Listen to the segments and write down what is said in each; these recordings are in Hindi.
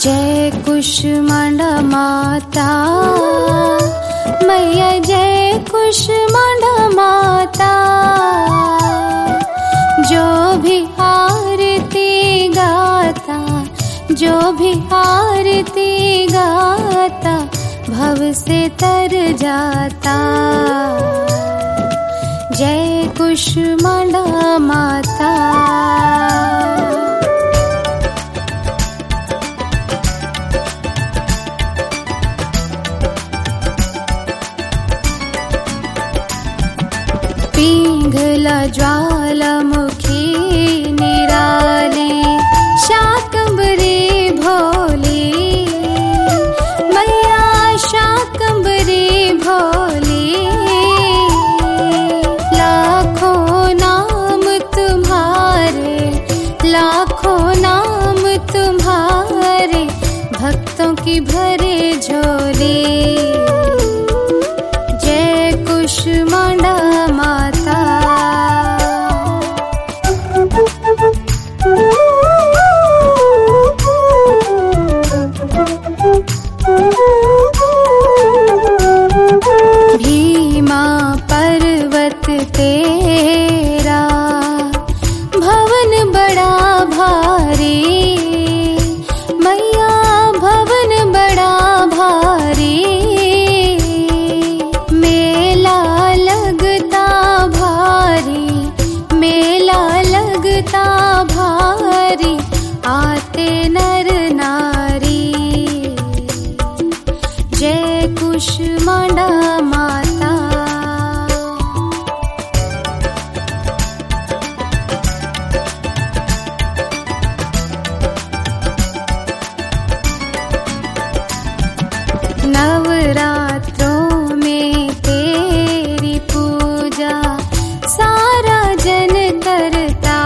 जय कुष्मांडा माता मैया, जय कुष्मांडा माता। जो भी आरती गाता, जो भी आरती गाता, भव से तर जाता। जय कुष्मांडा माता। पिंगला ज्वालामुखी निराली, शाकंभरी भोली मैया, शाकंभरी भोली। लाखों नाम तुम्हारे, लाखों नाम तुम्हारे, भक्तों की भरे झोली। जय कुष्मांडा माता। भीमा पर्वत तेरा भवन बड़ा भारी मैया, भवन बड़ा भारी। मेला लगता भारी, मेला लगता भारी, आते नर नारी। जय कुष्मांडा माता। नवरात्रों में तेरी पूजा सारा जन करता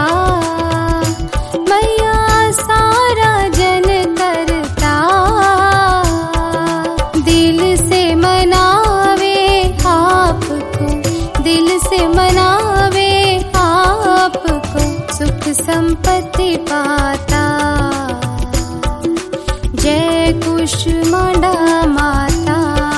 मैया, सारा जन करता। दिल से मनावे आपको, दिल से मनावे आपको, सुख संपत्ति पाता। जय कुष्मांडा माता।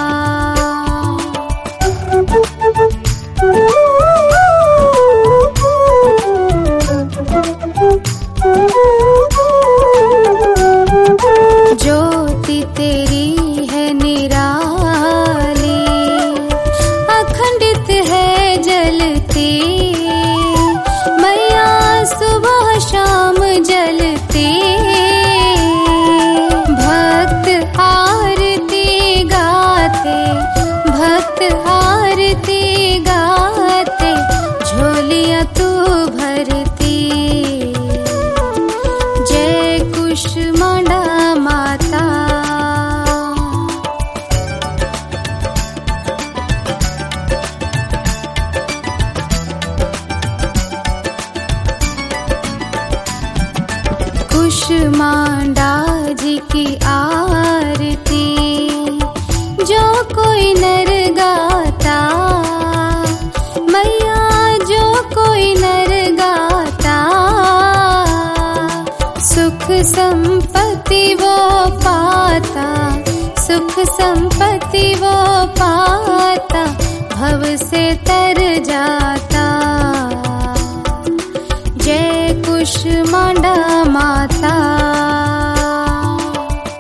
ज्योति तेरी है निराली, अखंडित है जलती मैया, सुबह शाम जलती। भक्त आरती गाते, भक्त आरती गाते, झोलियां तू भरती। जय कुष्मांडा माता। कुष्मांडा जी की आरती जो कोई नर गाता मैया, जो कोई नर गाता, सुख संपत्ति वो पाता, सुख संपत्ति वो पाता, भव से तर जाता। जय कुष्मांडा माता।